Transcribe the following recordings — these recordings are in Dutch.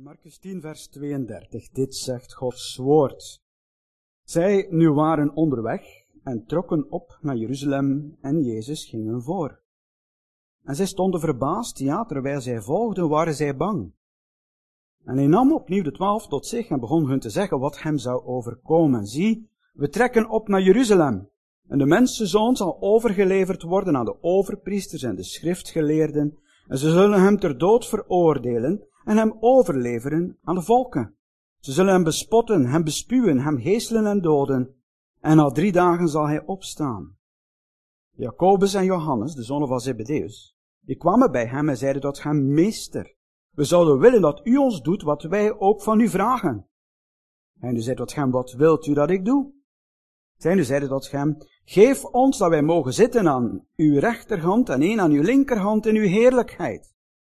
Markus 10, vers 32. Dit zegt Gods woord. Zij nu waren onderweg en trokken op naar Jeruzalem en Jezus ging hen voor. En zij stonden verbaasd, ja, terwijl zij volgden, waren zij bang. En hij nam opnieuw de 12 tot zich en begon hun te zeggen wat hem zou overkomen. Zie, we trekken op naar Jeruzalem. En de mensenzoon zal overgeleverd worden aan de overpriesters en de schriftgeleerden. En ze zullen hem ter dood veroordelen en hem overleveren aan de volken. Ze zullen hem bespotten, hem bespuwen, hem geeselen en doden. En na 3 dagen zal hij opstaan. Jacobus en Johannes, de zonen van Zebedeus, die kwamen bij hem en zeiden tot hem: Meester, we zouden willen dat u ons doet wat wij ook van u vragen. En hij zei tot hem: Wat wilt u dat ik doe? Zij zeiden tot hem: Geef ons dat wij mogen zitten aan uw rechterhand en één aan uw linkerhand in uw heerlijkheid.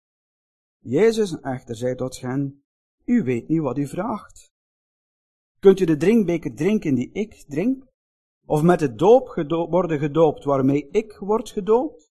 Jezus echter zei tot hen: U weet niet wat u vraagt. Kunt u de drinkbeker drinken die ik drink? Of met de doop worden gedoopt waarmee ik word gedoopt?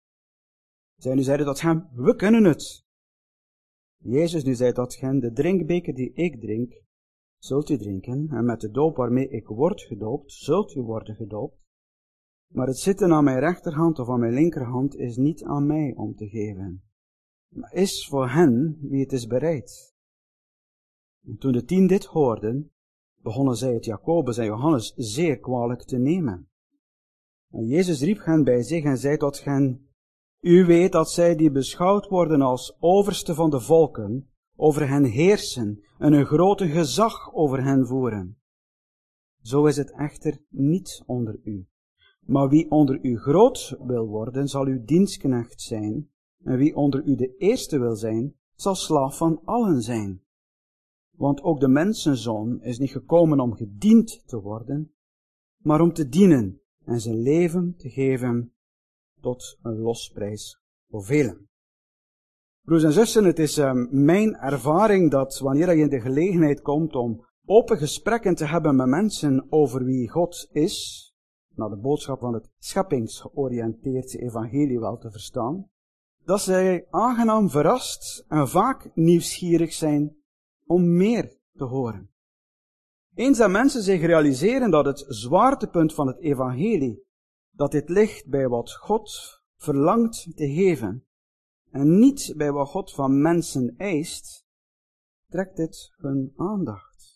Zij nu zeiden tot hem: We kunnen het. Jezus nu zei tot hen: De drinkbeker die ik drink, zult u drinken, en met de doop waarmee ik word gedoopt, zult u worden gedoopt. Maar het zitten aan mijn rechterhand of aan mijn linkerhand is niet aan mij om te geven, maar is voor hen wie het is bereid. En toen de 10 dit hoorden, begonnen zij het Jacobus en Johannes zeer kwalijk te nemen. En Jezus riep hen bij zich en zei tot hen: U weet dat zij die beschouwd worden als overste van de volken, over hen heersen en een grote gezag over hen voeren. Zo is het echter niet onder u. Maar wie onder u groot wil worden, zal uw dienstknecht zijn, en wie onder u de eerste wil zijn, zal slaaf van allen zijn. Want ook de mensenzoon is niet gekomen om gediend te worden, maar om te dienen en zijn leven te geven tot een losprijs voor velen. Broers en zussen, het is mijn ervaring dat wanneer je in de gelegenheid komt om open gesprekken te hebben met mensen over wie God is, naar de boodschap van het scheppingsgeoriënteerde evangelie wel te verstaan, dat zij aangenaam verrast en vaak nieuwsgierig zijn om meer te horen. Eens dat mensen zich realiseren dat het zwaartepunt van het evangelie, dat dit ligt bij wat God verlangt te geven, en niet bij wat God van mensen eist, trekt dit hun aandacht.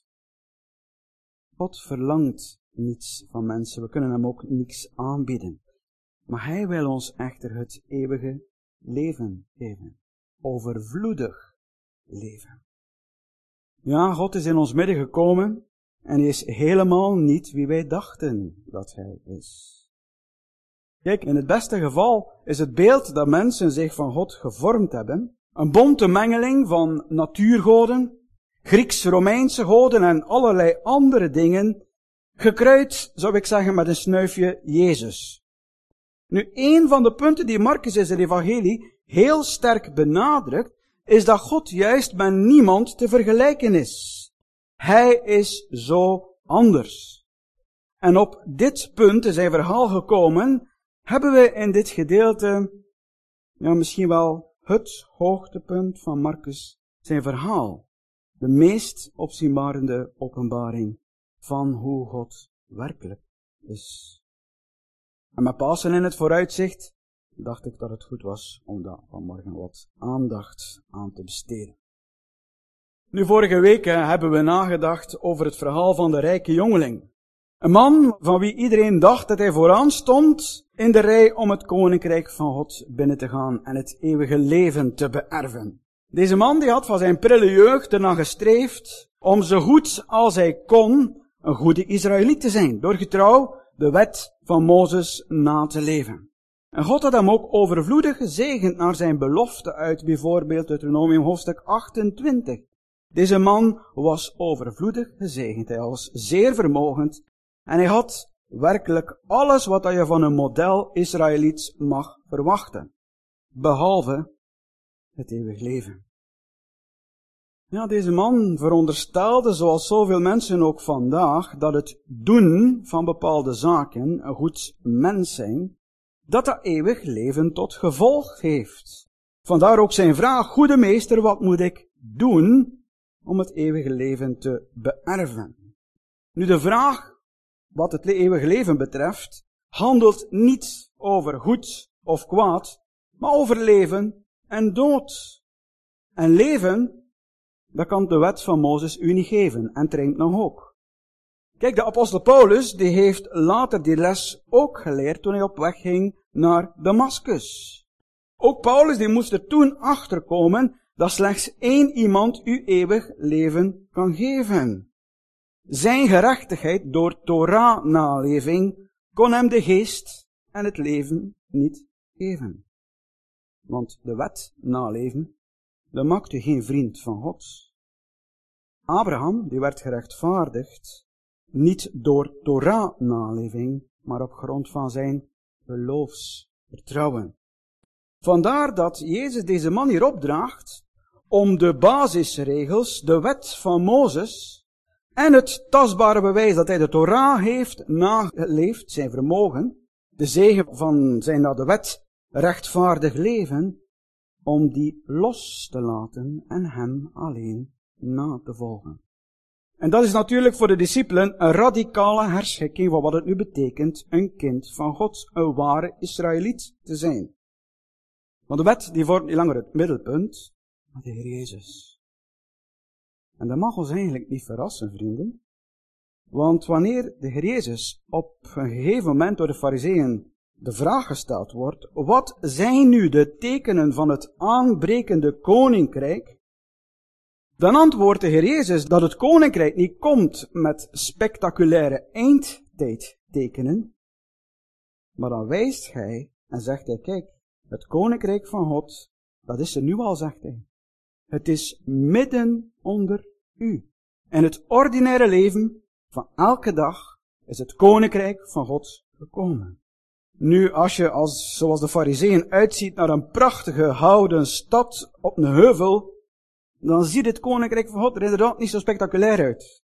God verlangt niets van mensen, we kunnen hem ook niets aanbieden. Maar hij wil ons echter het eeuwige leven geven. Overvloedig leven. Ja, God is in ons midden gekomen en hij is helemaal niet wie wij dachten dat hij is. Kijk, in het beste geval is het beeld dat mensen zich van God gevormd hebben een bonte mengeling van natuurgoden, Grieks-Romeinse goden en allerlei andere dingen, gekruid, zou ik zeggen, met een snuifje Jezus. Nu, een van de punten die Markus in zijn evangelie heel sterk benadrukt, is dat God juist met niemand te vergelijken is. Hij is zo anders. En op dit punt in zijn verhaal gekomen, hebben we in dit gedeelte, ja, misschien wel het hoogtepunt van Markus zijn verhaal. De meest opzienbarende openbaring van hoe God werkelijk is. En met Pasen in het vooruitzicht dacht ik dat het goed was om daar vanmorgen wat aandacht aan te besteden. Nu, vorige week hebben we nagedacht over het verhaal van de rijke jongeling. Een man van wie iedereen dacht dat hij vooraan stond in de rij om het koninkrijk van God binnen te gaan en het eeuwige leven te beërven. Deze man die had van zijn prille jeugd ernaar gestreefd om zo goed als hij kon een goede Israëliet te zijn, door getrouw de wet van Mozes na te leven. En God had hem ook overvloedig gezegend naar zijn belofte uit bijvoorbeeld Deuteronomium hoofdstuk 28. Deze man was overvloedig gezegend, hij was zeer vermogend en hij had werkelijk alles wat je van een model Israëliet mag verwachten, behalve het eeuwig leven. Ja, deze man veronderstelde, zoals zoveel mensen ook vandaag, dat het doen van bepaalde zaken, een goed mens zijn, dat eeuwig leven tot gevolg heeft. Vandaar ook zijn vraag: Goede meester, wat moet ik doen om het eeuwige leven te beërven. Nu de vraag, wat het eeuwige leven betreft, handelt niet over goed of kwaad, maar over leven en dood. En leven, dat kan de wet van Mozes u niet geven, en traint nog ook. Kijk, de apostel Paulus, die heeft later die les ook geleerd toen hij op weg ging naar Damascus. Ook Paulus, die moest er toen achterkomen dat slechts één iemand u eeuwig leven kan geven. Zijn gerechtigheid door Torah-naleving kon hem de geest en het leven niet geven. Want de wet naleven, dat maakt u geen vriend van God. Abraham, die werd gerechtvaardigd, niet door Torah-naleving, maar op grond van zijn geloofsvertrouwen. Vandaar dat Jezus deze man hier opdraagt om de basisregels, de wet van Mozes en het tastbare bewijs dat hij de Torah heeft nageleefd, zijn vermogen, de zegen van zijn naar de wet rechtvaardig leven, om die los te laten en hem alleen na te volgen. En dat is natuurlijk voor de discipelen een radicale herschikking van wat het nu betekent een kind van God, een ware Israëliet te zijn. Want de wet die vormt niet langer het middelpunt, maar de Heer Jezus. En dat mag ons eigenlijk niet verrassen, vrienden. Want wanneer de Heer Jezus op een gegeven moment door de Farizeeën de vraag gesteld wordt, wat zijn nu de tekenen van het aanbrekende koninkrijk? Dan antwoordt de Heer Jezus dat het koninkrijk niet komt met spectaculaire eindtijdtekenen, maar dan wijst hij en zegt hij, kijk, het koninkrijk van God, dat is er nu al, zegt hij. Het is midden onder u. En het ordinaire leven van elke dag is het koninkrijk van God gekomen. Nu, als je zoals de Farizeeën uitziet naar een prachtige houten stad op een heuvel, dan ziet het koninkrijk van God er inderdaad niet zo spectaculair uit.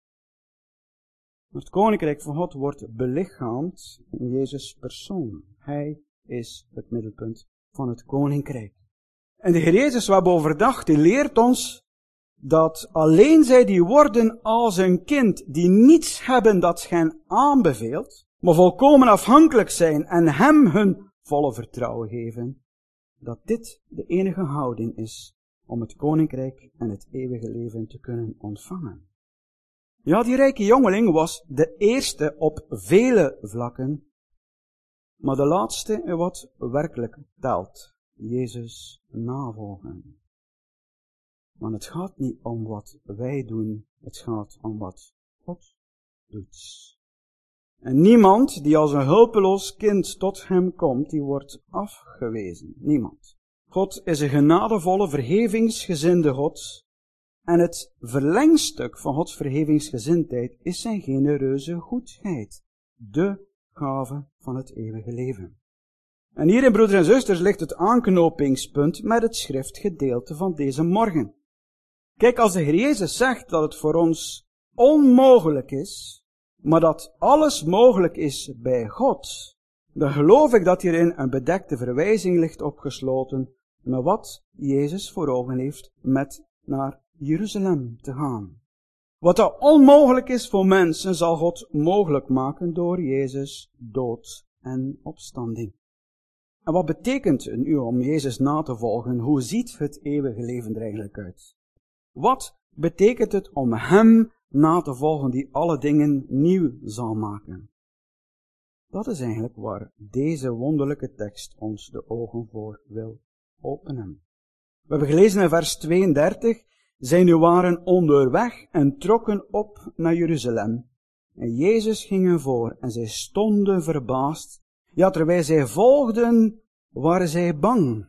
Maar het koninkrijk van God wordt belichaamd in Jezus' persoon. Hij is het middelpunt van het koninkrijk. En de Heer Jezus, wat we overdacht, die leert ons dat alleen zij die worden als een kind, die niets hebben dat hen aanbeveelt, maar volkomen afhankelijk zijn en hem hun volle vertrouwen geven, dat dit de enige houding is om het koninkrijk en het eeuwige leven te kunnen ontvangen. Ja, die rijke jongeling was de eerste op vele vlakken, maar de laatste in wat werkelijk telt. Jezus navolgen. Want het gaat niet om wat wij doen, het gaat om wat God doet. En niemand die als een hulpeloos kind tot hem komt, die wordt afgewezen. Niemand. God is een genadevolle, vergevingsgezinde God. En het verlengstuk van Gods vergevingsgezindheid is zijn genereuze goedheid. De gave van het eeuwige leven. En hierin, broeders en zusters, ligt het aanknopingspunt met het schriftgedeelte van deze morgen. Kijk, als de Heer Jezus zegt dat het voor ons onmogelijk is, maar dat alles mogelijk is bij God, dan geloof ik dat hierin een bedekte verwijzing ligt opgesloten naar wat Jezus voor ogen heeft met naar Jeruzalem te gaan. Wat dat onmogelijk is voor mensen, zal God mogelijk maken door Jezus' dood en opstanding. En wat betekent het nu om Jezus na te volgen? Hoe ziet het eeuwige leven er eigenlijk uit? Wat betekent het om Hem na te volgen die alle dingen nieuw zal maken? Dat is eigenlijk waar deze wonderlijke tekst ons de ogen voor wil openen. We hebben gelezen in vers 32, zij nu waren onderweg en trokken op naar Jeruzalem. En Jezus ging hen voor en zij stonden verbaasd. Ja, terwijl zij volgden, waren zij bang.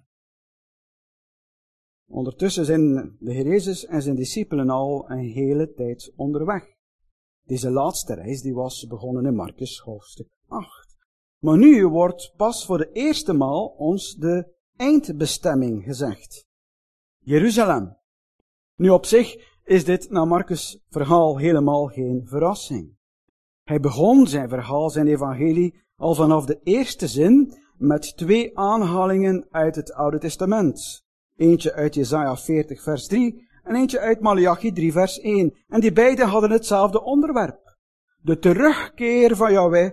Ondertussen zijn de Heer Jezus en zijn discipelen al een hele tijd onderweg. Deze laatste reis die was begonnen in Markus hoofdstuk 8. Maar nu wordt pas voor de eerste maal ons de eindbestemming gezegd. Jeruzalem. Nu op zich is dit naar Markus' verhaal helemaal geen verrassing. Hij begon zijn verhaal, zijn evangelie, al vanaf de eerste zin met 2 aanhalingen uit het Oude Testament. Eentje uit Jesaja 40 vers 3 en eentje uit Maleachi 3 vers 1. En die beiden hadden hetzelfde onderwerp. De terugkeer van Yahweh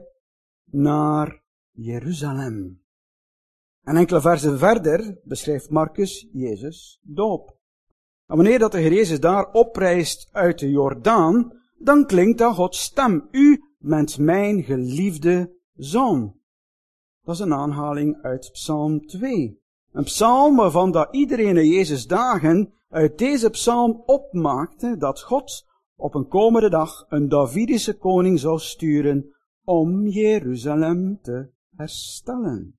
naar Jeruzalem. En enkele versen verder beschrijft Marcus Jezus doop. En wanneer dat de Heer Jezus daar oprijst uit de Jordaan, dan klinkt dan Gods stem. U bent mijn geliefde zoon. Dat is een aanhaling uit Psalm 2. Een psalm waarvan dat iedereen in Jezus' dagen uit deze psalm opmaakte dat God op een komende dag een Davidische koning zou sturen om Jeruzalem te herstellen.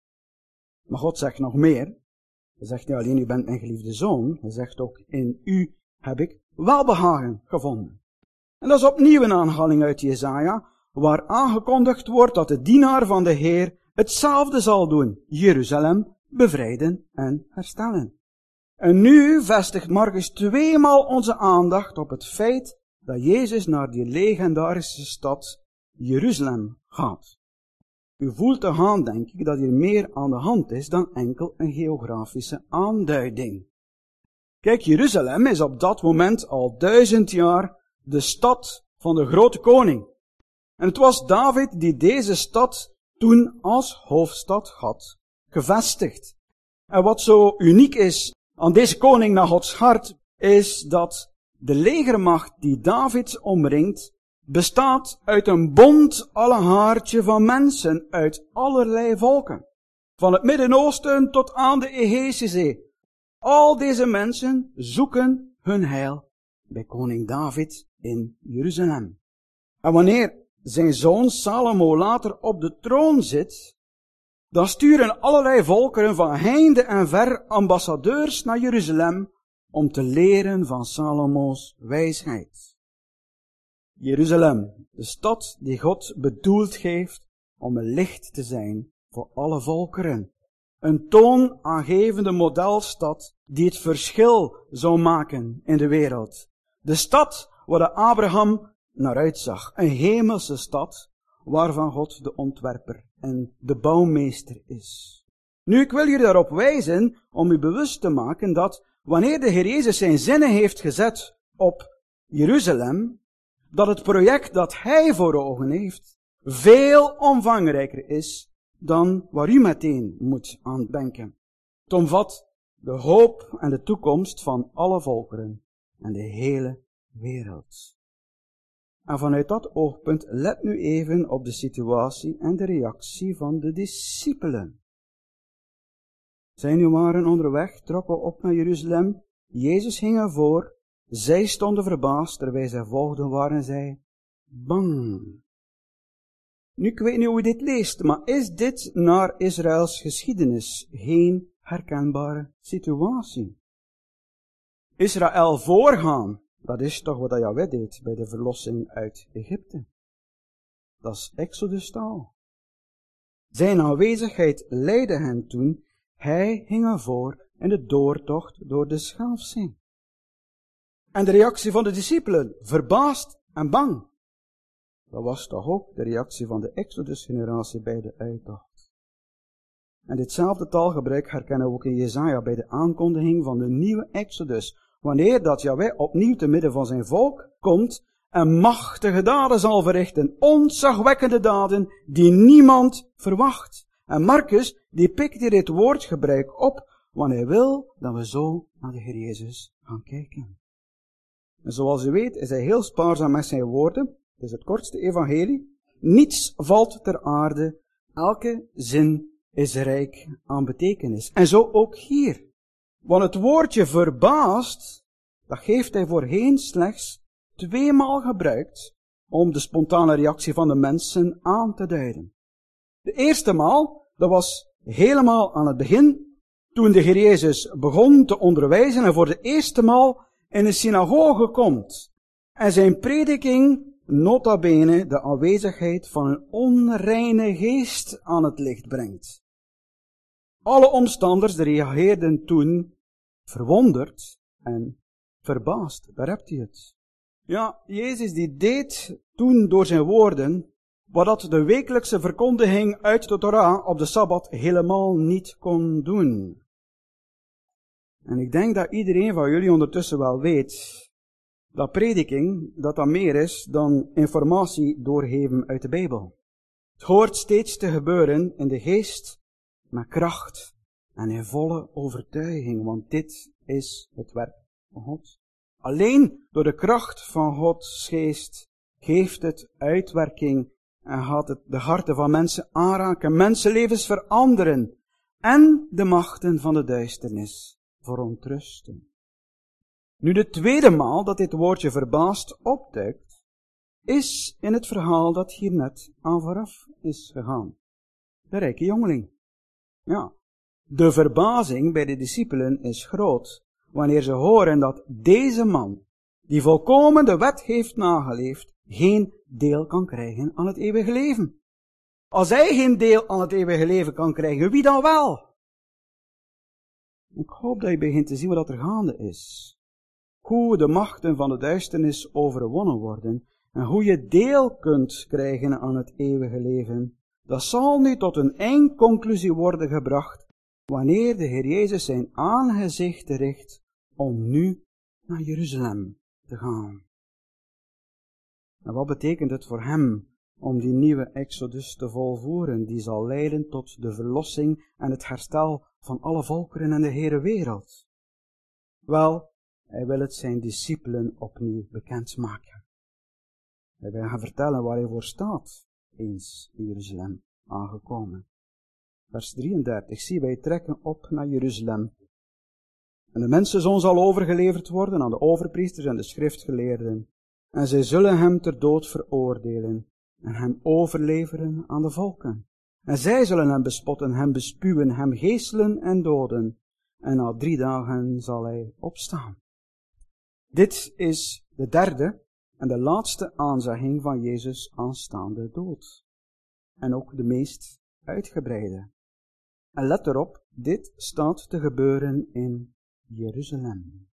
Maar God zegt nog meer. Hij zegt niet alleen, u bent mijn geliefde zoon. Hij zegt ook, in u heb ik welbehagen gevonden. En dat is opnieuw een aanhaling uit Jesaja, waar aangekondigd wordt dat de dienaar van de Heer hetzelfde zal doen. Jeruzalem bevrijden en herstellen. En nu vestigt Marcus tweemaal onze aandacht op het feit dat Jezus naar die legendarische stad Jeruzalem gaat. U voelt te gaan, denk ik, dat hier meer aan de hand is dan enkel een geografische aanduiding. Kijk, Jeruzalem is op dat moment al 1000 jaar de stad van de grote koning. En het was David die deze stad toen als hoofdstad had gevestigd. En wat zo uniek is aan deze koning naar Gods hart, is dat de legermacht die David omringt, bestaat uit een bont allehaartje van mensen uit allerlei volken. Van het Midden-Oosten tot aan de Egeïsche Zee. Al deze mensen zoeken hun heil bij koning David in Jeruzalem. En wanneer zijn zoon Salomo later op de troon zit, dan sturen allerlei volkeren van heinde en ver ambassadeurs naar Jeruzalem om te leren van Salomo's wijsheid. Jeruzalem, de stad die God bedoeld heeft om een licht te zijn voor alle volkeren. Een toonaangevende modelstad die het verschil zou maken in de wereld. De stad waar de Abraham naar uitzag. Een hemelse stad waarvan God de ontwerper en de bouwmeester is. Nu, ik wil jullie daarop wijzen om u bewust te maken dat wanneer de Heer Jezus zijn zinnen heeft gezet op Jeruzalem, dat het project dat Hij voor ogen heeft veel omvangrijker is dan waar u meteen moet aan denken. Het omvat de hoop en de toekomst van alle volkeren en de hele wereld. En vanuit dat oogpunt let nu even op de situatie en de reactie van de discipelen. Zij nu waren onderweg, trokken op naar Jeruzalem. Jezus ging er voor. Zij stonden verbaasd, terwijl zij volgden waren zij bang. Nu, ik weet niet hoe je dit leest, maar is dit naar Israëls geschiedenis geen herkenbare situatie? Israël voorgaan, dat is toch wat Yahweh deed bij de verlossing uit Egypte. Dat is Exodus-taal. Zijn aanwezigheid leidde hen toen, hij ging ervoor in de doortocht door de Schelfzee. En de reactie van de discipelen, verbaasd en bang. Dat was toch ook de reactie van de Exodus-generatie bij de uittocht. En ditzelfde taalgebruik herkennen we ook in Jesaja bij de aankondiging van de nieuwe Exodus. Wanneer dat Yahweh opnieuw te midden van zijn volk komt en machtige daden zal verrichten. Ontzagwekkende daden die niemand verwacht. En Marcus, die pikt hier dit woordgebruik op, want hij wil dat we zo naar de Heer Jezus gaan kijken. En zoals u weet is hij heel spaarzaam met zijn woorden. Het is het kortste evangelie. Niets valt ter aarde. Elke zin is rijk aan betekenis. En zo ook hier. Want het woordje verbaasd, dat heeft hij voorheen slechts 2 maal gebruikt om de spontane reactie van de mensen aan te duiden. De eerste maal, dat was helemaal aan het begin, toen de Heer Jezus begon te onderwijzen en voor de eerste maal in een synagoge komt en zijn prediking nota bene de aanwezigheid van een onreine geest aan het licht brengt. Alle omstanders reageerden toen verwonderd en verbaasd. Daar hebt u het. Ja, Jezus die deed toen door zijn woorden wat de wekelijkse verkondiging uit de Torah op de Sabbat helemaal niet kon doen. En ik denk dat iedereen van jullie ondertussen wel weet dat prediking, dat meer is dan informatie doorgeven uit de Bijbel. Het hoort steeds te gebeuren in de geest, met kracht en in volle overtuiging, want dit is het werk van God. Alleen door de kracht van Gods geest geeft het uitwerking en gaat het de harten van mensen aanraken, mensenlevens veranderen en de machten van de duisternis verontrusten. Nu de tweede maal dat dit woordje verbaasd opduikt, is in het verhaal dat hier net aan vooraf is gegaan. De rijke jongeling. Ja, de verbazing bij de discipelen is groot wanneer ze horen dat deze man, die volkomen de wet heeft nageleefd, geen deel kan krijgen aan het eeuwige leven. Als hij geen deel aan het eeuwige leven kan krijgen, wie dan wel? Ik hoop dat je begint te zien wat er gaande is. Hoe de machten van de duisternis overwonnen worden en hoe je deel kunt krijgen aan het eeuwige leven. Dat zal nu tot een eindconclusie worden gebracht wanneer de Heer Jezus zijn aangezicht richt om nu naar Jeruzalem te gaan. En wat betekent het voor hem om die nieuwe exodus te volvoeren, die zal leiden tot de verlossing en het herstel van alle volkeren en de hele wereld? Wel, hij wil het zijn discipelen opnieuw bekendmaken. Hij wil gaan vertellen waar hij voor staat, eens in Jeruzalem aangekomen. Vers 33, zie, wij trekken op naar Jeruzalem. En de mensenzoon zal overgeleverd worden aan de overpriesters en de schriftgeleerden. En zij zullen hem ter dood veroordelen en hem overleveren aan de volken. En zij zullen hem bespotten, hem bespuwen, hem geeselen en doden. En na 3 dagen zal hij opstaan. Dit is de derde en de laatste aanzegging van Jezus' aanstaande dood. En ook de meest uitgebreide. En let erop, dit staat te gebeuren in Jeruzalem.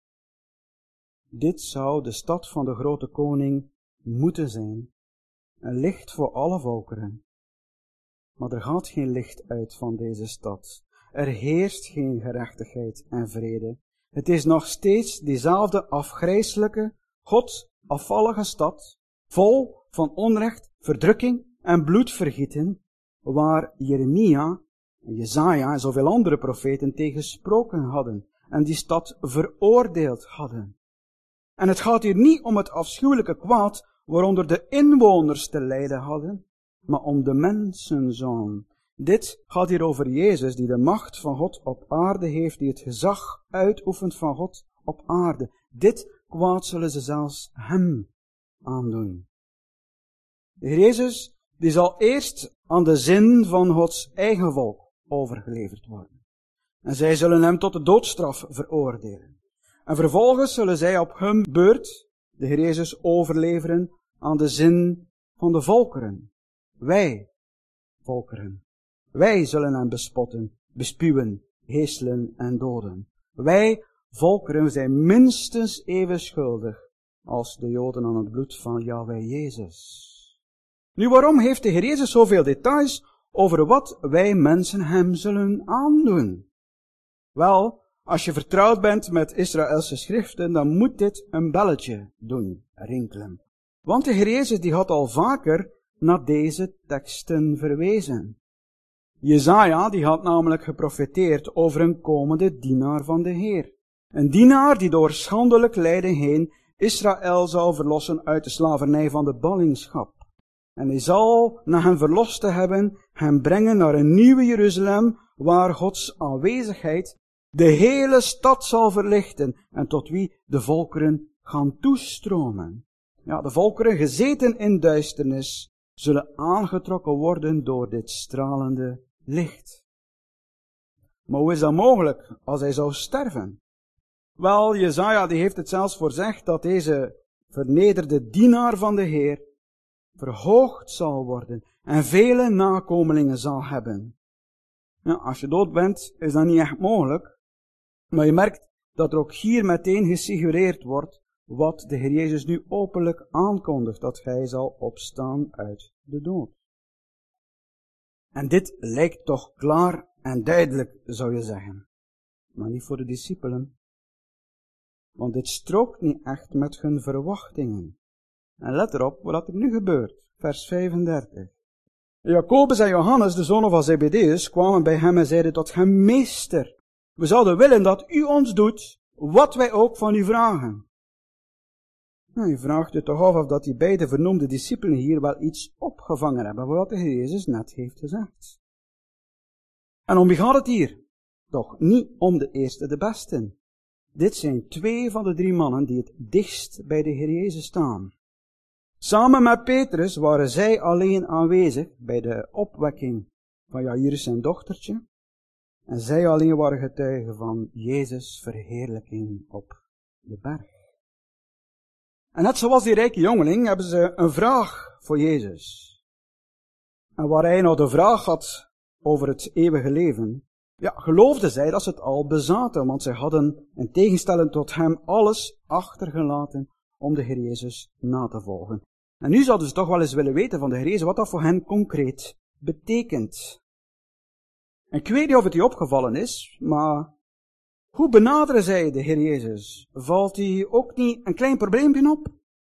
Dit zou de stad van de grote koning moeten zijn. Een licht voor alle volkeren. Maar er gaat geen licht uit van deze stad. Er heerst geen gerechtigheid en vrede. Het is nog steeds diezelfde afgrijselijke, godafvallige stad, vol van onrecht, verdrukking en bloedvergieten, waar Jeremia, Jesaja en zoveel andere profeten tegen gesproken hadden en die stad veroordeeld hadden. En het gaat hier niet om het afschuwelijke kwaad waaronder de inwoners te lijden hadden, maar om de mensenzoon. Dit gaat hier over Jezus, die de macht van God op aarde heeft, die het gezag uitoefent van God op aarde. Dit kwaad zullen ze zelfs hem aandoen. De Heer Jezus, die zal eerst aan de zin van Gods eigen volk overgeleverd worden. En zij zullen hem tot de doodstraf veroordelen. En vervolgens zullen zij op hun beurt de Heer Jezus overleveren aan de zin van de volkeren. Wij, volkeren. Wij zullen hem bespotten, bespuwen, geeselen en doden. Wij, volkeren, zijn minstens even schuldig als de Joden aan het bloed van Yahweh Jezus. Nu, waarom heeft de Heer Jezus zoveel details over wat wij mensen hem zullen aandoen? Wel, als je vertrouwd bent met Israëlse schriften, dan moet dit een belletje doen, rinkelen. Want de Heer Jezus die had al vaker naar deze teksten verwezen. Jesaja die had namelijk geprofeteerd over een komende dienaar van de Heer. Een dienaar die door schandelijk lijden heen Israël zou verlossen uit de slavernij van de ballingschap. En hij zal, na hem verlost te hebben, hem brengen naar een nieuwe Jeruzalem, waar Gods aanwezigheid de hele stad zal verlichten en tot wie de volkeren gaan toestromen. Ja, de volkeren gezeten in duisternis zullen aangetrokken worden door dit stralende licht. Maar hoe is dat mogelijk als hij zou sterven? Wel, Jesaja die heeft het zelfs voorzegd dat deze vernederde dienaar van de Heer verhoogd zal worden en vele nakomelingen zal hebben. Ja, als je dood bent, is dat niet echt mogelijk. Maar je merkt dat er ook hier meteen gesuggereerd wordt wat de Heer Jezus nu openlijk aankondigt, dat hij zal opstaan uit de dood. En dit lijkt toch klaar en duidelijk, zou je zeggen. Maar niet voor de discipelen. want dit strookt niet echt met hun verwachtingen. En let erop wat er nu gebeurt. Vers 35. Jacobus en Johannes, de zonen van Zebedeus, kwamen bij hem en zeiden tot hem, Meester, we zouden willen dat u ons doet, wat wij ook van u vragen. Nou, je vraagt je toch af of dat die beide vernoemde discipelen hier wel iets opgevangen hebben, wat de Heer Jezus net heeft gezegd. En om wie gaat het hier? Toch niet om de eerste, de beste. Dit zijn 2 van de 3 mannen die het dichtst bij de Heer Jezus staan. Samen met Petrus waren zij alleen aanwezig bij de opwekking van Jairus zijn dochtertje. En zij alleen waren getuigen van Jezus' verheerlijking op de berg. En net zoals die rijke jongeling hebben ze een vraag voor Jezus. En waar hij nou de vraag had over het eeuwige leven, ja, geloofden zij dat ze het al bezaten, want zij hadden, in tegenstelling tot hem, alles achtergelaten om de Heer Jezus na te volgen. En nu zouden ze toch wel eens willen weten van de Heer Jezus wat dat voor hen concreet betekent. En ik weet niet of het u opgevallen is, maar hoe benaderen zij de Heer Jezus? Valt hij ook niet een klein probleempje op?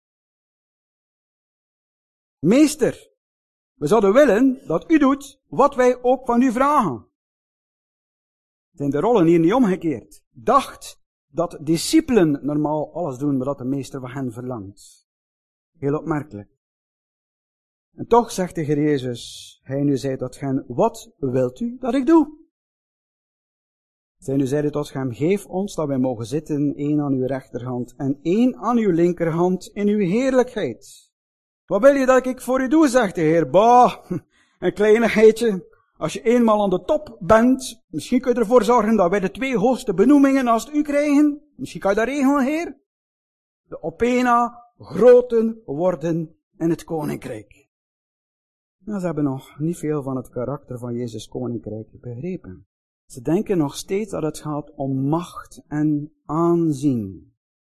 Meester, we zouden willen dat u doet wat wij ook van u vragen. Zijn de rollen hier niet omgekeerd? Dacht dat discipelen normaal alles doen wat de meester van hen verlangt. Heel opmerkelijk. En toch zegt de Heer Jezus, hij nu zei tot hen, wat wilt u dat ik doe? Zij nu zeiden tot hem, geef ons dat wij mogen zitten, 1 aan uw rechterhand en 1 aan uw linkerhand in uw heerlijkheid. Wat wil je dat ik voor u doe, zegt de Heer. Bah, een kleinigheidje. Als je eenmaal aan de top bent, misschien kun je ervoor zorgen dat wij de 2 hoogste benoemingen naast u krijgen. Misschien kan je dat regelen, Heer. De opena groten worden in het koninkrijk. Nou, ze hebben nog niet veel van het karakter van Jezus' koninkrijk begrepen. Ze denken nog steeds dat het gaat om macht en aanzien.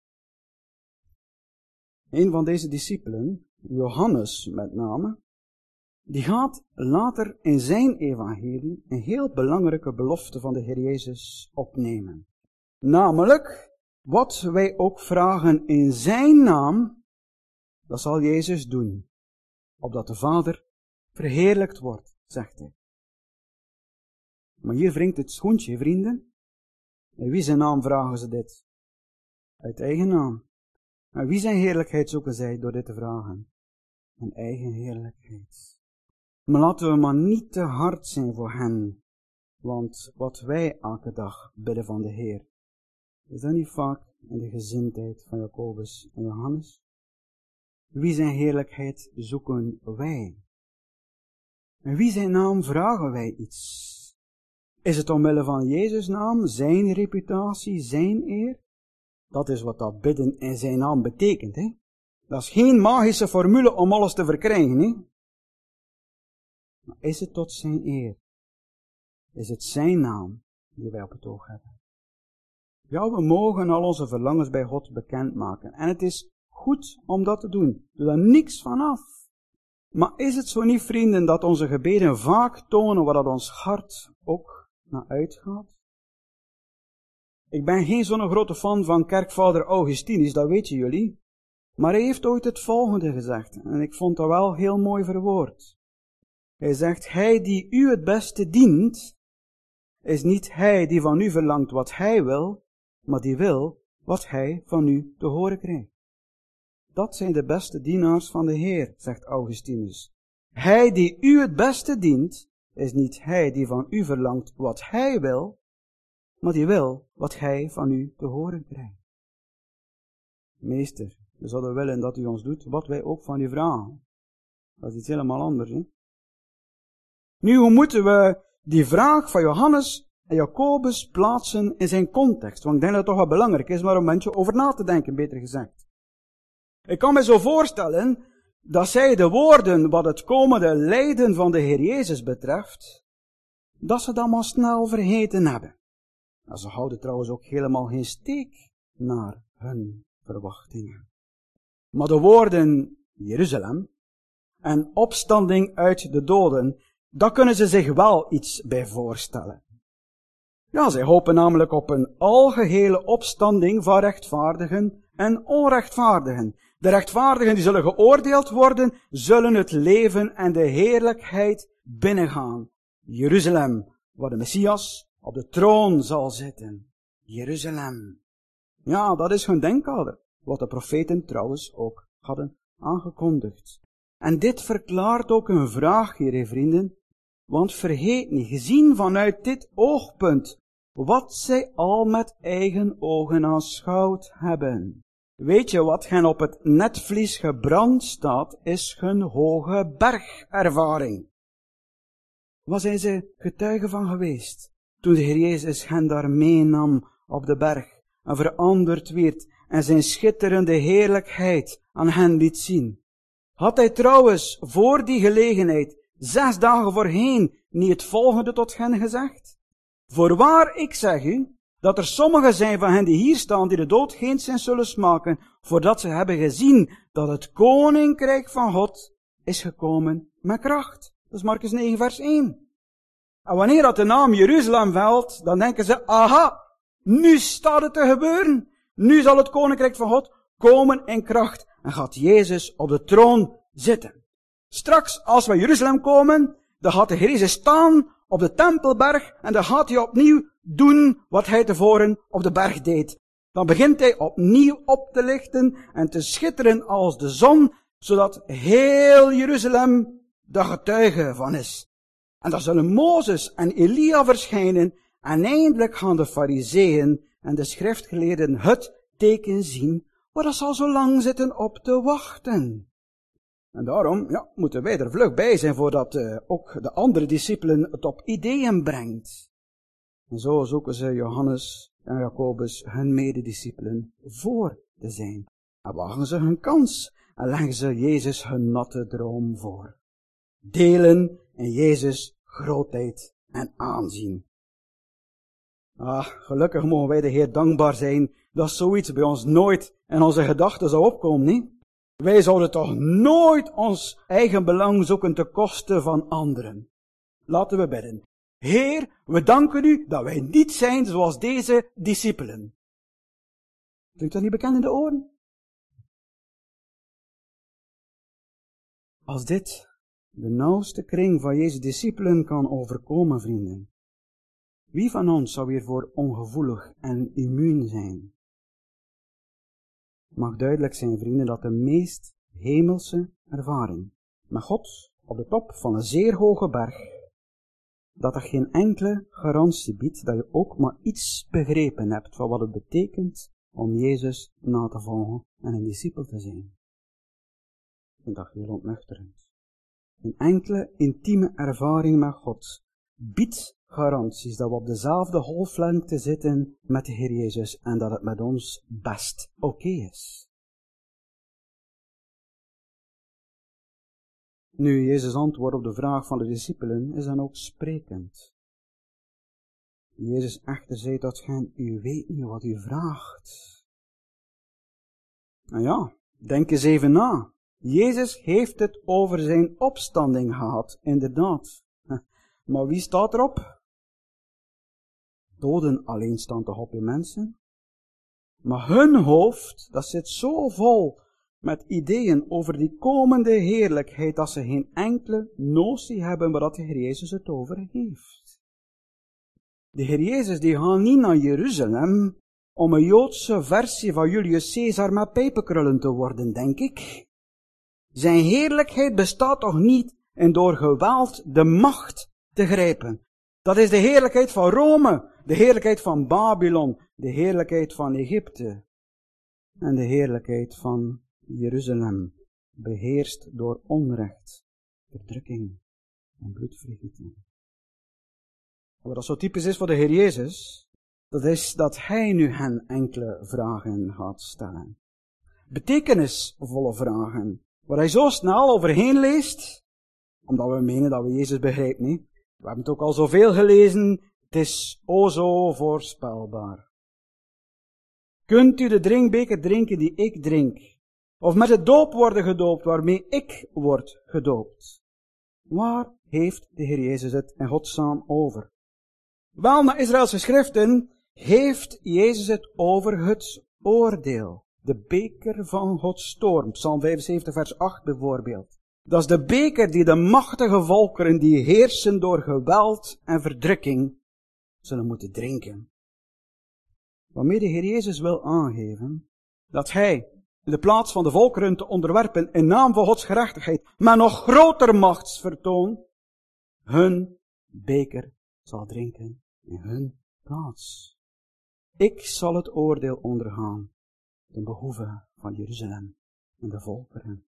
Een van deze discipelen, Johannes met name, die gaat later in zijn evangelie een heel belangrijke belofte van de Heer Jezus opnemen. Namelijk, wat wij ook vragen in zijn naam, dat zal Jezus doen, opdat de Vader verheerlijkt wordt, zegt hij. Maar hier wringt het schoentje, vrienden. In wie zijn naam vragen ze dit? Uit eigen naam. En wie zijn heerlijkheid zoeken zij door dit te vragen? Een eigen heerlijkheid. Maar laten we maar niet te hard zijn voor hen. Want wat wij elke dag bidden van de Heer, is dat niet vaak in de gezindheid van Jacobus en Johannes? Wie zijn heerlijkheid zoeken wij? En wie zijn naam vragen wij iets? Is het omwille van Jezus' naam, zijn reputatie, zijn eer? Dat is wat dat bidden in zijn naam betekent, hè? Dat is geen magische formule om alles te verkrijgen, hè? Maar is het tot zijn eer? Is het zijn naam die wij op het oog hebben? Ja, we mogen al onze verlangens bij God bekendmaken. En het is goed om dat te doen. Doe daar niks van af. Maar is het zo niet, vrienden, dat onze gebeden vaak tonen waar dat ons hart ook naar uitgaat? Ik ben geen zo'n grote fan van kerkvader Augustinus, dat weten jullie. Maar hij heeft ooit het volgende gezegd, en ik vond dat wel heel mooi verwoord. Hij zegt, hij die u het beste dient, is niet hij die van u verlangt wat hij wil, maar die wil wat hij van u te horen krijgt. Dat zijn de beste dienaars van de Heer, zegt Augustinus. Hij die u het beste dient, is niet hij die van u verlangt wat hij wil, maar die wil wat hij van u te horen krijgt. Meester, we zouden willen dat u ons doet wat wij ook van u vragen. Dat is iets helemaal anders, hè? Nu, hoe moeten we die vraag van Johannes en Jacobus plaatsen in zijn context? Want ik denk dat het toch wel belangrijk is, maar om een beetje over na te denken, beter gezegd. Ik kan me zo voorstellen dat zij de woorden wat het komende lijden van de Heer Jezus betreft, dat ze dat maar snel vergeten hebben. En ze houden trouwens ook helemaal geen steek naar hun verwachtingen. Maar de woorden Jeruzalem en opstanding uit de doden, daar kunnen ze zich wel iets bij voorstellen. Ja, zij hopen namelijk op een algehele opstanding van rechtvaardigen en onrechtvaardigen. De rechtvaardigen die zullen geoordeeld worden, zullen het leven en de heerlijkheid binnengaan. Jeruzalem, waar de Messias op de troon zal zitten. Jeruzalem. Ja, dat is hun denkkader, wat de profeten trouwens ook hadden aangekondigd. En dit verklaart ook een vraag hier, vrienden, want vergeet niet, gezien vanuit dit oogpunt, wat zij al met eigen ogen aanschouwd hebben. Weet je wat hen op het netvlies gebrand staat, is hun hoge bergervaring. Waar zijn ze getuigen van geweest, toen de Heer Jezus hen daar meenam op de berg en veranderd werd en zijn schitterende heerlijkheid aan hen liet zien? Had hij trouwens voor die gelegenheid 6 dagen voorheen niet het volgende tot hen gezegd? Voorwaar, ik zeg u, dat er sommigen zijn van hen die hier staan, die de dood geenszins zullen smaken, voordat ze hebben gezien dat het koninkrijk van God is gekomen met kracht. Dat is Markus 9 vers 1. En wanneer dat de naam Jeruzalem valt, dan denken ze, aha, nu staat het te gebeuren. Nu zal het koninkrijk van God komen in kracht en gaat Jezus op de troon zitten. Straks, als we Jeruzalem komen, dan gaat de Heer Jezus staan op de Tempelberg en dan gaat hij opnieuw doen wat hij tevoren op de berg deed. Dan begint hij opnieuw op te lichten en te schitteren als de zon, zodat heel Jeruzalem de getuige van is. En dan zullen Mozes en Elia verschijnen en eindelijk gaan de Farizeeën en de schriftgeleerden het teken zien waar dat ze al zo lang zitten op te wachten. En daarom moeten wij er vlug bij zijn voordat ook de andere discipelen het op ideeën brengt. En zo zoeken ze Johannes en Jacobus, hun medediscipelen, voor te zijn. En wagen ze hun kans en leggen ze Jezus hun natte droom voor. Delen in Jezus grootheid en aanzien. Gelukkig mogen wij de Heer dankbaar zijn dat zoiets bij ons nooit in onze gedachten zou opkomen, niet? Wij zouden toch nooit ons eigen belang zoeken ten koste van anderen. Laten we bidden. Heer, we danken u dat wij niet zijn zoals deze discipelen. Klinkt dat niet bekend in de oren? Als dit de nauwste kring van Jezus discipelen kan overkomen, vrienden, wie van ons zou hiervoor ongevoelig en immuun zijn? Het mag duidelijk zijn, vrienden, dat de meest hemelse ervaring met God op de top van een zeer hoge berg, dat er geen enkele garantie biedt dat je ook maar iets begrepen hebt van wat het betekent om Jezus na te volgen en een discipel te zijn. Ik vind dat heel ontnuchterend. Een enkele intieme ervaring met God biedt garanties dat we op dezelfde golflengte zitten met de Heer Jezus en dat het met ons best oké is. Nu, Jezus' antwoord op de vraag van de discipelen is dan ook sprekend. Jezus echter zei tot hen, u weet niet wat u vraagt. Nou ja, denk eens even na. Jezus heeft het over zijn opstanding gehad, inderdaad. Maar wie staat erop? Doden alleen staan toch op in mensen? Maar hun hoofd, dat zit zo vol met ideeën over die komende heerlijkheid, dat ze geen enkele notie hebben waar dat de Heer Jezus het over heeft. De Heer Jezus die gaat niet naar Jeruzalem om een Joodse versie van Julius Caesar met pijpenkrullen te worden, denk ik. Zijn heerlijkheid bestaat toch niet in door geweld de macht te grijpen. Dat is de heerlijkheid van Rome, de heerlijkheid van Babylon, de heerlijkheid van Egypte en de heerlijkheid van Jeruzalem, beheerst door onrecht, verdrukking en bloedvergieten. Wat dat zo typisch is voor de Heer Jezus, dat is dat Hij nu hen enkele vragen gaat stellen. Betekenisvolle vragen, waar Hij zo snel overheen leest, omdat we menen dat we Jezus begrijpen, niet? We hebben het ook al zoveel gelezen, het is o zo voorspelbaar. Kunt u de drinkbeker drinken die ik drink? Of met de doop worden gedoopt waarmee ik word gedoopt? Waar heeft de Heer Jezus het in godsnaam over? Wel, naar Israëlse schriften heeft Jezus het over het oordeel. De beker van Gods toorn. Psalm 75 vers 8 bijvoorbeeld. Dat is de beker die de machtige volkeren die heersen door geweld en verdrukking zullen moeten drinken. Waarmee de Heer Jezus wil aangeven dat hij in de plaats van de volkeren te onderwerpen in naam van Gods gerechtigheid, maar nog groter machtsvertoon, hun beker zal drinken in hun plaats. Ik zal het oordeel ondergaan ten behoeve van Jeruzalem en de volkeren.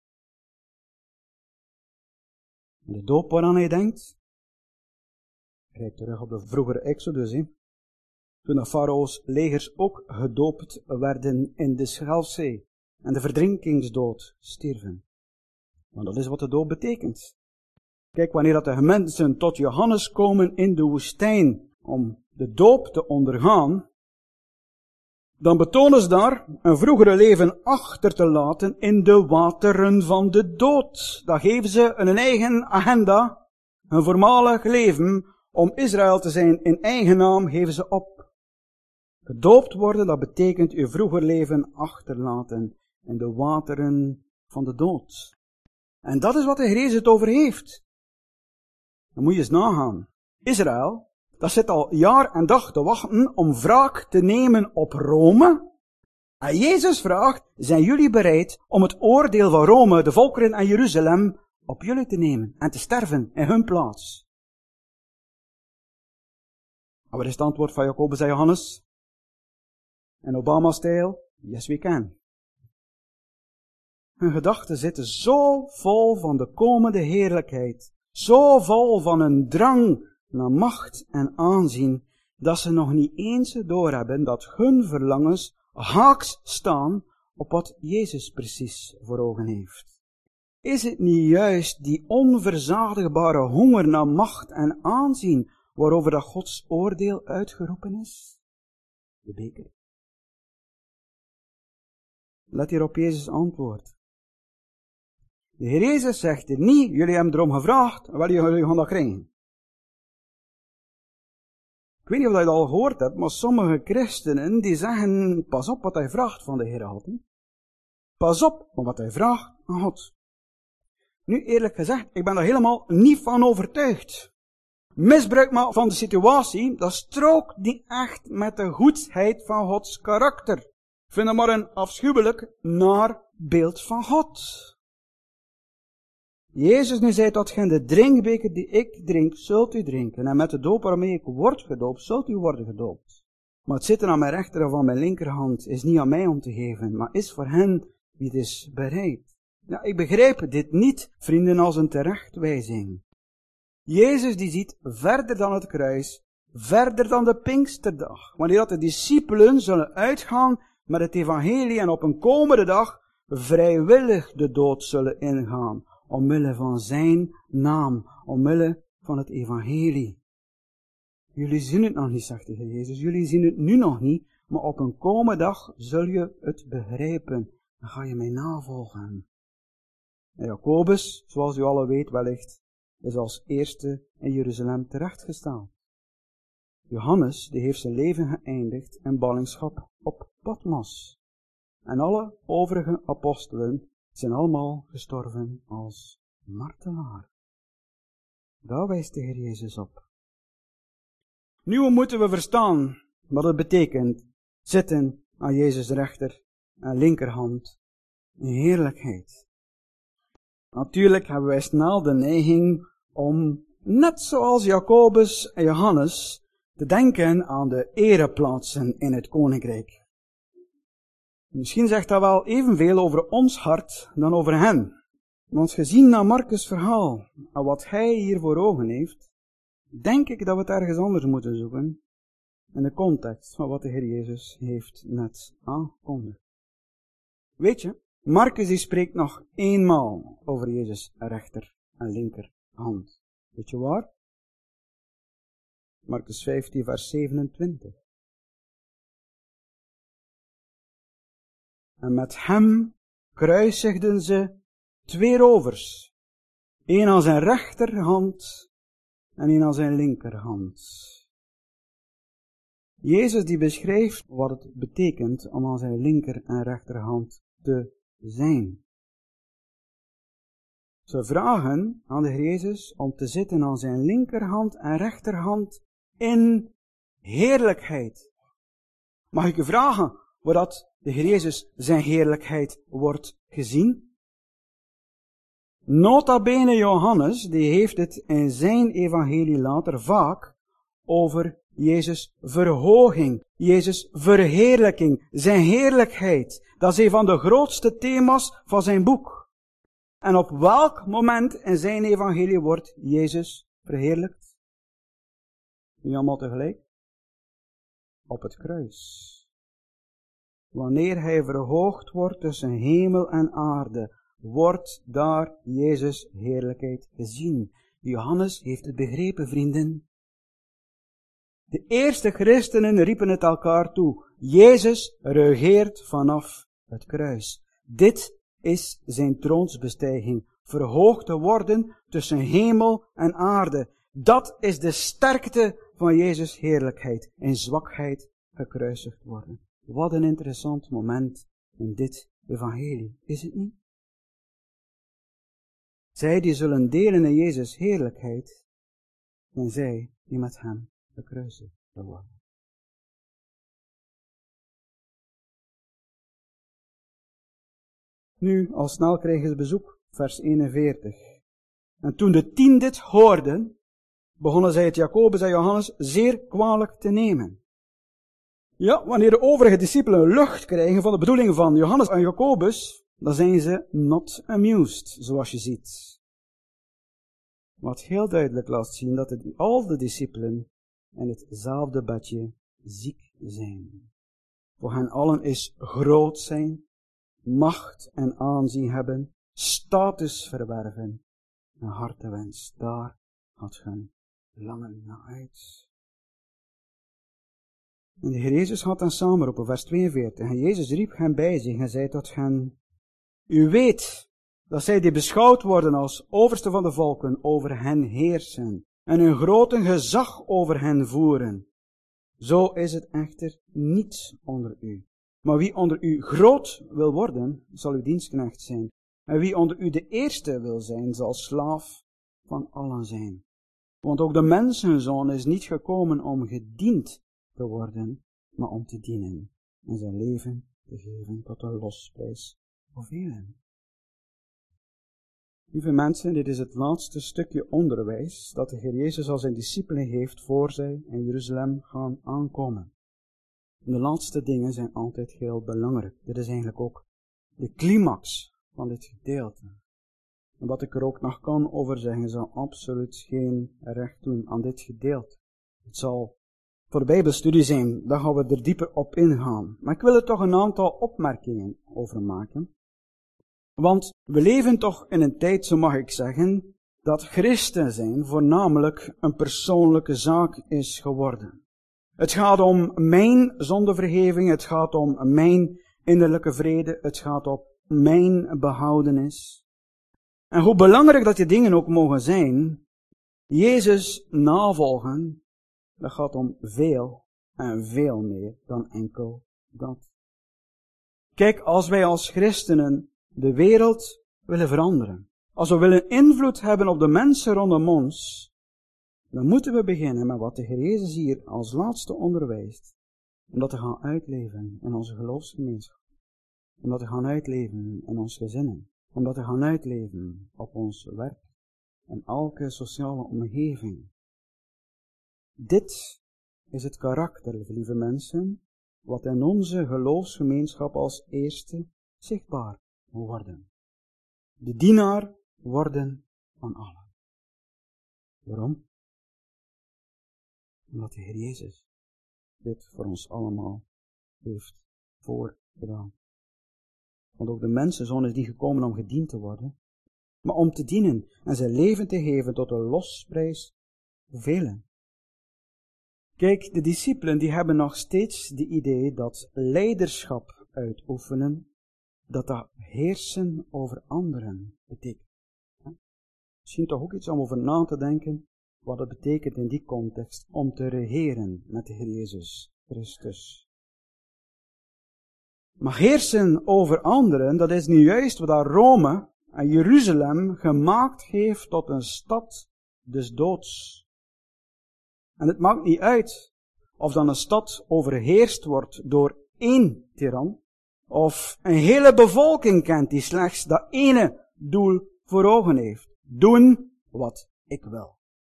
En de doop waaraan hij denkt, kijk terug op de vroegere Exodus, toen de farao's legers ook gedoopt werden in de Schelfzee en de verdrinkingsdood stierven. Want dat is wat de doop betekent. Kijk, wanneer dat de mensen tot Johannes komen in de woestijn om de doop te ondergaan, dan betonen ze daar een vroegere leven achter te laten in de wateren van de dood. Dan geven ze een eigen agenda, een voormalig leven, om Israël te zijn in eigen naam, geven ze op. Gedoopt worden, dat betekent uw vroeger leven achterlaten in de wateren van de dood. En dat is wat de Heer Jezus het over heeft. Dan moet je eens nagaan. Israël, dat zit al jaar en dag te wachten om wraak te nemen op Rome. En Jezus vraagt, zijn jullie bereid om het oordeel van Rome, de volkeren en Jeruzalem, op jullie te nemen en te sterven in hun plaats? En wat is het antwoord van Jacobus en Johannes? In Obama-stijl, yes we can. Hun gedachten zitten zo vol van de komende heerlijkheid, zo vol van een drang naar macht en aanzien, dat ze nog niet eens doorhebben dat hun verlangens haaks staan op wat Jezus precies voor ogen heeft. Is het niet juist die onverzadigbare honger naar macht en aanzien waarover dat Gods oordeel uitgeroepen is? De beker. Let hier op Jezus' antwoord. De Heer Jezus zegt er niet, jullie hebben erom gevraagd, wel jullie gaan dat krijgen. Ik weet niet of je dat al gehoord hebt, maar sommige christenen die zeggen, pas op wat hij vraagt van de Heer altijd. Pas op van wat hij vraagt aan God. Nu eerlijk gezegd, ik ben daar helemaal niet van overtuigd. Misbruik maar van de situatie, dat strookt niet echt met de goedheid van Gods karakter. Ik vind dat maar een afschuwelijk naar beeld van God. Jezus nu zei dat de drinkbeker die ik drink, zult u drinken. En met de doop waarmee ik word gedoopt, zult u worden gedoopt. Maar het zitten aan mijn rechter of aan mijn linkerhand is niet aan mij om te geven, maar is voor hen die het is bereid. Ja, ik begrijp dit niet, vrienden, als een terechtwijzing. Jezus die ziet verder dan het kruis, verder dan de Pinksterdag. Wanneer dat de discipelen zullen uitgaan met het evangelie en op een komende dag vrijwillig de dood zullen ingaan. Omwille van zijn naam, omwille van het evangelie. Jullie zien het nog niet, zegt de Heer Jezus. Jullie zien het nu nog niet, maar op een komende dag zul je het begrijpen. Dan ga je mij navolgen. En Jacobus, zoals u allen weet wellicht, is als eerste in Jeruzalem terechtgesteld. Johannes, die heeft zijn leven geëindigd in ballingschap op Patmos. En alle overige apostelen zijn allemaal gestorven als martelaar. Daar wijst de Heer Jezus op. Nu moeten we verstaan wat het betekent zitten aan Jezus' rechter en linkerhand in heerlijkheid. Natuurlijk hebben wij snel de neiging om, net zoals Jacobus en Johannes, te denken aan de ereplaatsen in het koninkrijk. Misschien zegt dat wel evenveel over ons hart dan over hen. Want gezien naar Marcus' verhaal en wat hij hier voor ogen heeft, denk ik dat we het ergens anders moeten zoeken in de context van wat de Heer Jezus heeft net aangekondigd. Weet je, Marcus die spreekt nog eenmaal over Jezus' rechter en linkerhand. Weet je waar? Marcus 15 vers 27. En met hem kruisigden ze 2 rovers. 1 aan zijn rechterhand en 1 aan zijn linkerhand. Jezus die beschrijft wat het betekent om aan zijn linker en rechterhand te zijn. Ze vragen aan de Heer Jezus om te zitten aan zijn linkerhand en rechterhand in heerlijkheid. Mag ik u vragen waar dat de Heer Jezus zijn heerlijkheid wordt gezien? Nota bene Johannes, die heeft het in zijn evangelie later vaak over Jezus' verhoging, Jezus' verheerlijking, zijn heerlijkheid. Dat is een van de grootste thema's van zijn boek. En op welk moment in zijn evangelie wordt Jezus verheerlijkt? Niet allemaal tegelijk? Op het kruis. Wanneer hij verhoogd wordt tussen hemel en aarde, wordt daar Jezus' heerlijkheid gezien. Johannes heeft het begrepen, vrienden. De eerste christenen riepen het elkaar toe. Jezus regeert vanaf het kruis. Dit is zijn troonsbestijging. Verhoogd te worden tussen hemel en aarde. Dat is de sterkte van Jezus' heerlijkheid. In zwakheid gekruisigd worden. Wat een interessant moment in dit evangelie, is het niet? Zij die zullen delen in Jezus' heerlijkheid, en zij die met hem gekruisigd worden. Nu, al snel krijgen ze bezoek, vers 41. En toen de 10 dit hoorden, begonnen zij het Jacobus en Johannes zeer kwalijk te nemen. Ja, wanneer de overige discipelen lucht krijgen van de bedoelingen van Johannes en Jacobus, dan zijn ze not amused, zoals je ziet. Wat heel duidelijk laat zien dat al de discipelen in hetzelfde badje ziek zijn. Voor hen allen is groot zijn, macht en aanzien hebben, status verwerven en hartewens. Daar gaat hun langen naar uit. En de Heer Jezus had hen samenroepen, vers 42. En Jezus riep hen bij zich en zei tot hen: U weet dat zij die beschouwd worden als overste van de volken over hen heersen en een grote gezag over hen voeren. Zo is het echter niet onder u. Maar wie onder u groot wil worden, zal uw dienstknecht zijn. En wie onder u de eerste wil zijn, zal slaaf van allen zijn. Want ook de mensenzoon is niet gekomen om gediend te worden, maar om te dienen en zijn leven te geven tot een losprijs voor velen. Lieve mensen, dit is het laatste stukje onderwijs dat de Heer Jezus als zijn discipelen heeft voor zij in Jeruzalem gaan aankomen. En de laatste dingen zijn altijd heel belangrijk. Dit is eigenlijk ook de climax van dit gedeelte. En wat ik er ook nog kan over zeggen, zal absoluut geen recht doen aan dit gedeelte. Het zal voor de Bijbelstudie zijn, daar gaan we er dieper op ingaan. Maar ik wil er toch een aantal opmerkingen over maken. Want we leven toch in een tijd, zo mag ik zeggen, dat christen zijn voornamelijk een persoonlijke zaak is geworden. Het gaat om mijn zondevergeving, het gaat om mijn innerlijke vrede, het gaat om mijn behoudenis. En hoe belangrijk dat die dingen ook mogen zijn, Jezus navolgen, dat gaat om veel en veel meer dan enkel dat. Kijk, als wij als christenen de wereld willen veranderen, als we willen invloed hebben op de mensen rondom ons, dan moeten we beginnen met wat de Heer Jezus hier als laatste onderwijst. Om dat te gaan uitleven in onze geloofsgemeenschap. Om dat te gaan uitleven in ons gezinnen. Om dat te gaan uitleven op ons werk. En elke sociale omgeving. Dit is het karakter, lieve mensen, wat in onze geloofsgemeenschap als eerste zichtbaar moet worden. De dienaar worden van allen. Waarom? Omdat de Heer Jezus dit voor ons allemaal heeft voorgedaan. Want ook de mensenzoon is niet gekomen om gediend te worden, maar om te dienen en zijn leven te geven tot een losprijs voor velen. Kijk, de discipelen die hebben nog steeds de idee dat leiderschap uitoefenen, dat heersen over anderen betekent. Misschien toch ook iets om over na te denken, wat het betekent in die context om te regeren met de Heer Jezus Christus. Maar heersen over anderen, dat is nu juist wat Rome en Jeruzalem gemaakt heeft tot een stad des doods. En het maakt niet uit of dan een stad overheerst wordt door één tiran, of een hele bevolking kent die slechts dat ene doel voor ogen heeft. Doen wat ik wil.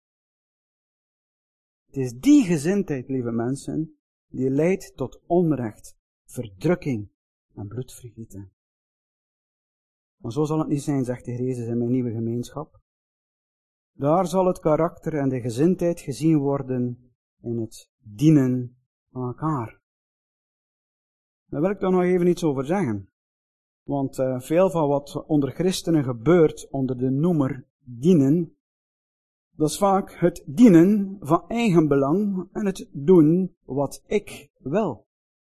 Het is die gezindheid, lieve mensen, die leidt tot onrecht, verdrukking en bloedvergieten. Maar zo zal het niet zijn, zegt de Heer Jezus in mijn nieuwe gemeenschap. Daar zal het karakter en de gezindheid gezien worden in het dienen van elkaar. Daar wil ik toch nog even iets over zeggen. Want veel van wat onder christenen gebeurt onder de noemer dienen, dat is vaak het dienen van eigenbelang en het doen wat ik wil.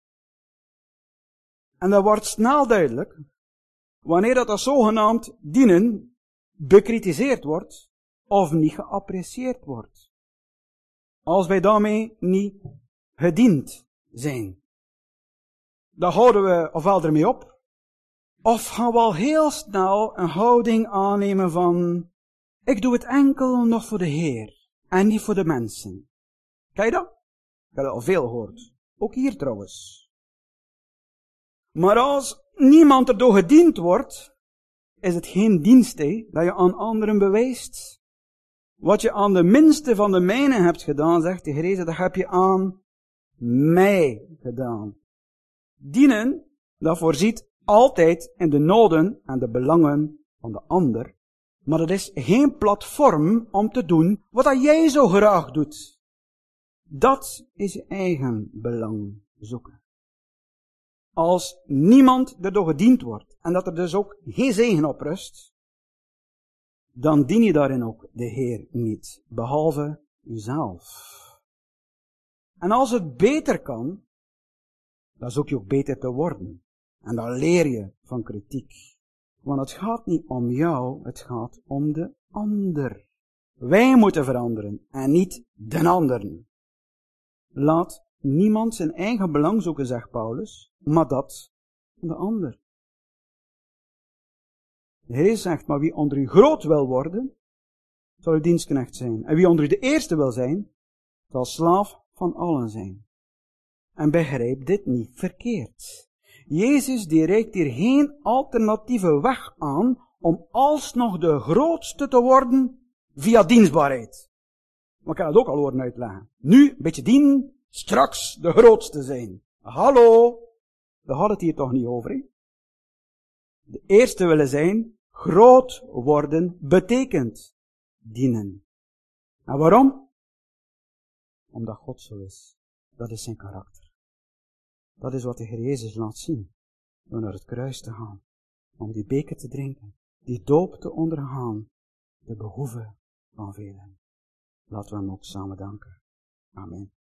En dat wordt snel duidelijk wanneer dat zogenaamd dienen bekritiseerd wordt of niet geapprecieerd wordt. Als wij daarmee niet gediend zijn. Dan houden we ofwel ermee op, of gaan we al heel snel een houding aannemen van ik doe het enkel nog voor de Heer en niet voor de mensen. Ken je dat? Ik heb dat al veel gehoord. Ook hier trouwens. Maar als niemand erdoor gediend wordt, is het geen dienst dat je aan anderen bewijst. Wat je aan de minste van de mijnen hebt gedaan, zegt de Heer Jezus, dat heb je aan mij gedaan. Dienen, dat voorziet altijd in de noden en de belangen van de ander. Maar dat is geen platform om te doen wat jij zo graag doet. Dat is je eigen belang zoeken. Als niemand erdoor gediend wordt, en dat er dus ook geen zegen op rust, dan dien je daarin ook de Heer niet, behalve uzelf. En als het beter kan, dan zoek je ook beter te worden. En dan leer je van kritiek. Want het gaat niet om jou, het gaat om de ander. Wij moeten veranderen en niet de anderen. Laat niemand zijn eigen belang zoeken, zegt Paulus, maar dat van de ander. De Heer zegt, maar wie onder u groot wil worden, zal uw dienstknecht zijn. En wie onder u de eerste wil zijn, zal slaaf van allen zijn. En begrijp dit niet verkeerd. Jezus die reikt hier geen alternatieve weg aan om alsnog de grootste te worden via dienstbaarheid. Maar ik kan het ook al horen uitleggen. Nu een beetje dienen, straks de grootste zijn. Hallo, daar gaat het hier toch niet over, hè? De eerste willen zijn, groot worden betekent dienen. En waarom? Omdat God zo is. Dat is zijn karakter. Dat is wat de Heer Jezus laat zien. Door naar het kruis te gaan. Om die beker te drinken. Die doop te ondergaan. De behoeven van velen. Laten we hem ook samen danken. Amen.